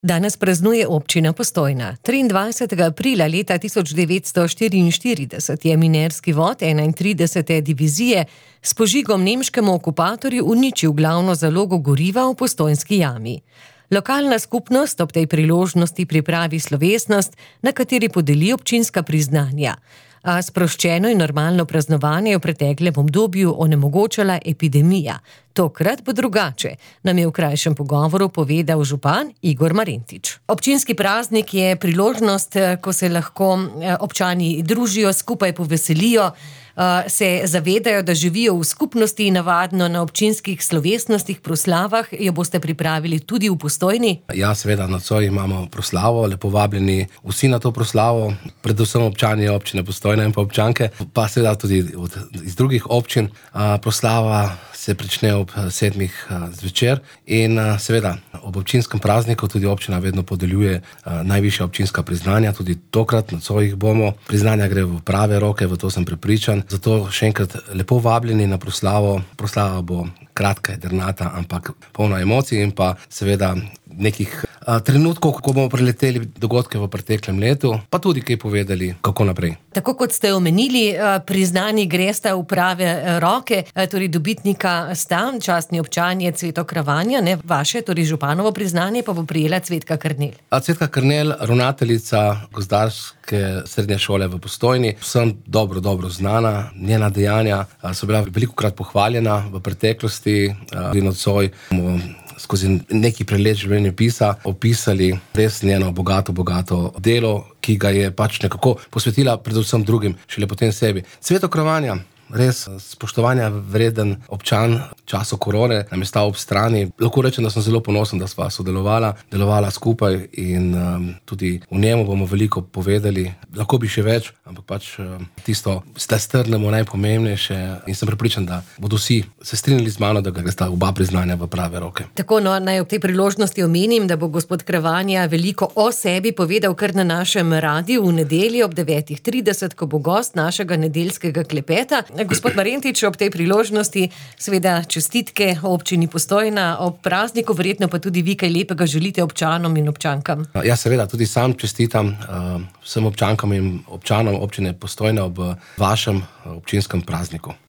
Danes praznuje občina Postojna. 23. aprila leta 1944 je minerski vod 31. divizije s požigom nemškemu okupatorju uničil glavno zalogo goriva v Postojnski jami. Lokalna skupnost ob tej priložnosti pripravi slovesnost, na kateri podeli občinska priznanja. A sproščeno in normalno praznovanje je v preteklem obdobju onemogočala epidemija. Tokrat bo drugače, nam je v krajšem pogovoru povedal župan Igor Marentič. Občinski praznik je priložnost, ko se lahko občani družijo, skupaj poveselijo, se zavedajo, da živijo v skupnosti, navadno na občinskih slovesnostih, proslavah. Jo boste pripravili tudi v Postojni? Ja, seveda, nocoj imamo proslavo, lepo vabljeni vsi na to proslavo, predvsem občani občine Postojna in pa občanke, pa seveda tudi iz drugih občin. Proslava se prične ob 7. zvečer in seveda ob občinskem prazniku tudi občina vedno podeljuje najvišja občinska priznanja, tudi tokrat nocoj jih bomo. Priznanja gre v prave roke, v to sem prepričan. Zato še enkrat lepo vabljeni na proslavo. Proslava bo kratka, jedrnata, ampak polna emocij in pa seveda nekih trenutkov, ko bomo preleteli dogodke v preteklem letu, pa tudi kaj povedali, kako naprej. Tako kot ste omenili, priznani gresta v prave roke, torej dobitnika sta častni občan je Cveto Kravanja, ne vaše, torej županovo priznanje pa bo prejela Cvetka Kernel. Cvetka Kernel, ravnateljica gozdarske srednje šole v Postojni, vsem dobro znana, njena dejanja so bila velikokrat pohvaljena v preteklosti, in nocoj bomo skozi neki prelet življenjepisa opisali res njeno bogato delo, ki ga je pač nekako posvetila predvsem drugim, šele potem sebi. Cveto Kravanja, res spoštovanja vreden občan v času korone, nam je stal ob strani. Lahko rečem, da sem zelo ponosen, da sva delovala skupaj in tudi v njemu bomo veliko povedali. Lahko bi še več, ampak pač tisto, da strnemo najpomembnejše in sem prepričan, da bodo vsi se strinjali z mano, da gresta oba priznanja v prave roke. Tako, naj ob tej priložnosti omenim, da bo gospod Kravanja veliko o sebi povedal kar na našem radiu v nedeljo ob 9:30, ko bo gost našega nedeljskega klepeta. Gospod Marentič, ob tej priložnosti seveda čestitke občini Postojna ob prazniku, verjetno pa tudi vi kaj lepega želite občanom in občankam. Ja, seveda, tudi sam čestitam vsem občankam in občanom občine Postojna ob vašem občinskem prazniku.